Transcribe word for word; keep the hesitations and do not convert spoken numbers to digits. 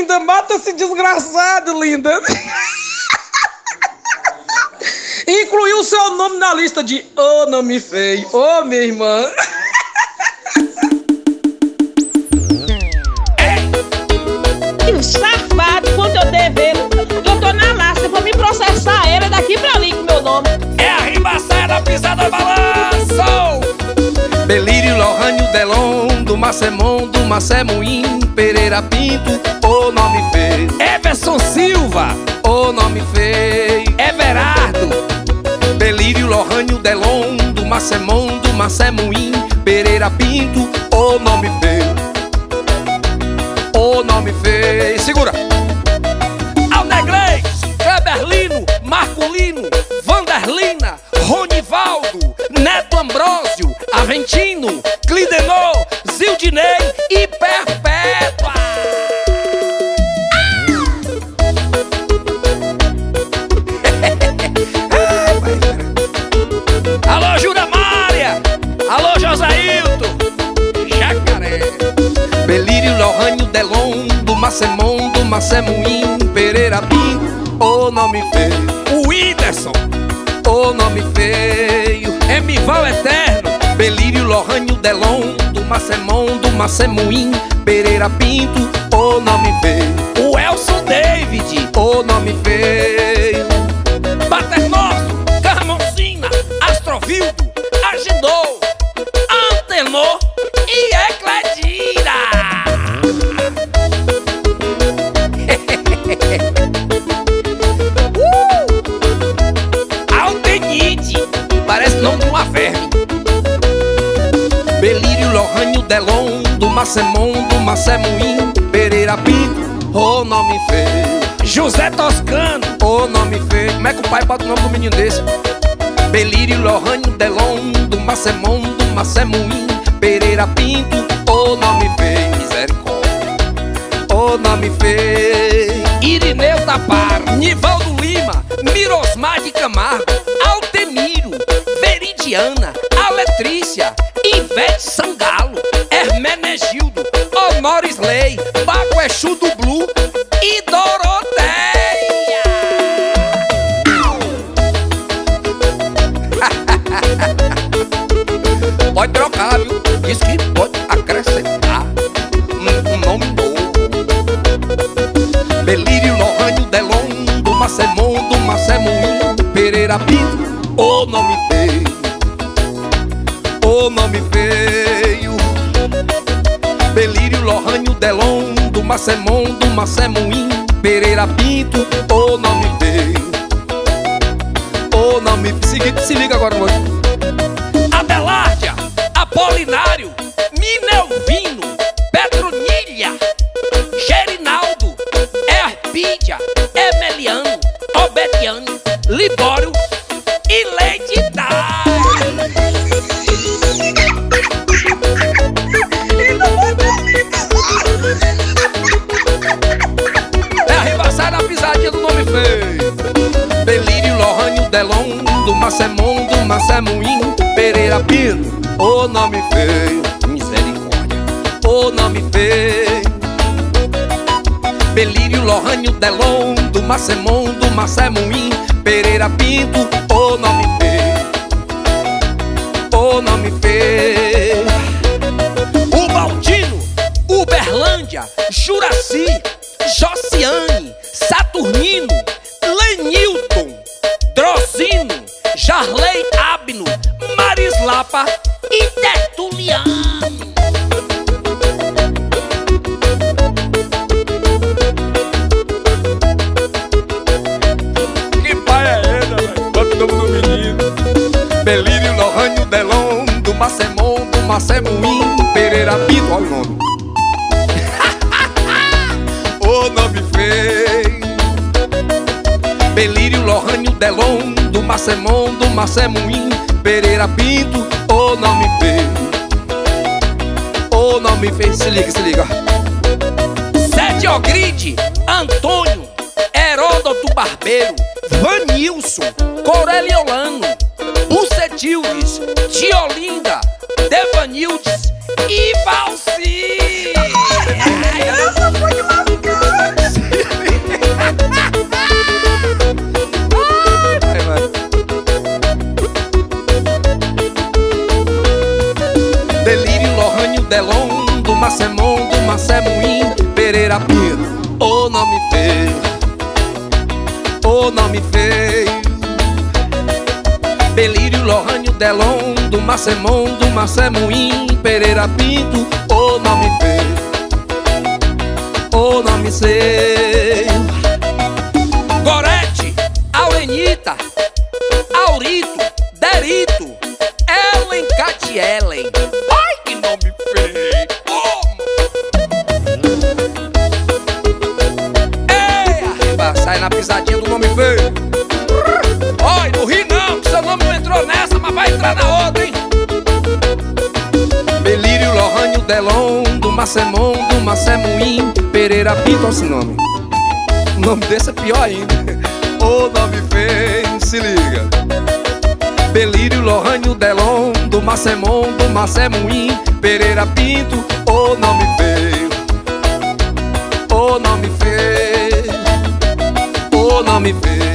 linda, mata esse desgraçado, linda. Incluiu o seu nome na lista de ô, oh, nome feio. Ô, oh, minha irmã. Que um safado, quando eu devendo, eu tô na lasca pra me processar ele daqui pra ali com meu nome. É a ribaçada pisada balançou. Belírio, Lohane, Delon, do Macemon, do Macemuim, Pereira Pinto, ô nome feio. Everson Silva, ô nome feio. Everardo. Belírio, Lohane, Delon, do Macemon, do Macemuim, Pereira Pinto, ô nome feio. Ô nome feio. Segura. Alnegrez, Kleberlino, Marculino, Vanderlina, Ronivaldo, Neto Ambrósio, Aventino, Clidenor, Zildinei e Perpétua. Alô, Jura Mária, alô, Josailton, Jacaré. Belírio, Lohane, Delon, do Macemon, do Macemuim, Pereira Pinto, ô nome feio. O Whindersson, ô nome feio. Emival Eterno. Belírio, Lohane, Delon, do Macemon, do Macemuim, Pereira Pinto, ô nome feio. O Elson David, ô nome feio. Paternoso, Carmoncina, Astrovildo, Agendou, Antenor e Ecledira. uh! Altenide, parece nome de uma verme. Belírio, Lohane, Delon, do Macemon, do Macemuim, Pereira Pinto, ô nome feio. José Toscano, ô nome feio. Como é que o pai bota o nome do menino desse? Belírio, Lohane, Delon, do Macemon, do Macemuim, Pereira Pinto, ô nome feio. Misericórdia, ô nome feio. Irineu Taparo, Nivaldo Lima, Mirosmar de Camargo, Altemiro, Veridiana, Aletrícia, Ivete Sangalo, Hermenegildo, Honoris Lei, Baco Exu do Blue e Doroteia. Pode trocar, viu? Diz que pode acrescentar um, um nome novo. Belírio, Lohane, Delon, do Macemon, do Macemuim, Pereira Pinto, ô nome feio. Ô nome feio. Belírio, Lohane, Delon, do Macemon, do Macemuim, Pereira Pinto, ô nome feio. Ô nome feio. Se liga agora, mano. Adelárdia, Apolinário, Minelvino, Petronilha, Gerinaldo, Erpídia, Emeliano, Obediano, Libório e Lady Di. É a ribaçada, a pisadinha do nome feio. Belírio, Lohane, Delon, do Macemon, do Macemuim, Pereira Pinto, ô nome feio. Misericórdia, ô nome feio. Belírio, Lohane, Delon, do Macemon, do Macemuim, Pereira Pinto, ô nome feio. Ô nome feio. O Baldino, Uberlândia, Juraci, Josiane, Saturnino, Lenilton, Drosino, Jarley Abno, Marislapa e Tertuliano. Que pai é ele, velho? Bota o nome do menino. Belírio, Lohane, Delon, do Macemon, do Macemuim, Pereira Pinto, olha o nome. Ô nome feio. Belírio, Lohane, Delon, do Macemon, do Macemuim, Pereira Pinto, ô nome feio. Ô nome feio. Se liga, se liga. Sete Ogride, Antônio, Heródoto Barbeiro, Vanilson, Coreliolano, Bucetildes, Tiolinda, Devanildes e Valci. Essa foi de madrugada. Pereira Pinto, ô nome feio, ô nome feio. Belírio, Lorrânio, Delon, do Macemon, do Macemuim, Pereira Pinto, ô nome feio, ô nome feio. Gorete, Aurenita, Aurito, Derito, Ellen, Catielen. Ai, que nome feio! Oh! Ei, arriba, sai na pisadinha do nome feio. Oi, não ri não, que seu nome não entrou nessa, mas vai entrar na outra, hein? Belírio, Lorrânio, Delon, do Macemon, do Macemuim, Pereira Pinto, olha esse nome. O nome desse é pior ainda. Ô nome feio, se liga. Belírio, Lorrânio, Delon, do Macemon, do Macemuim, Pereira Pinto, ô nome feio, ô nome feio, ô nome feio.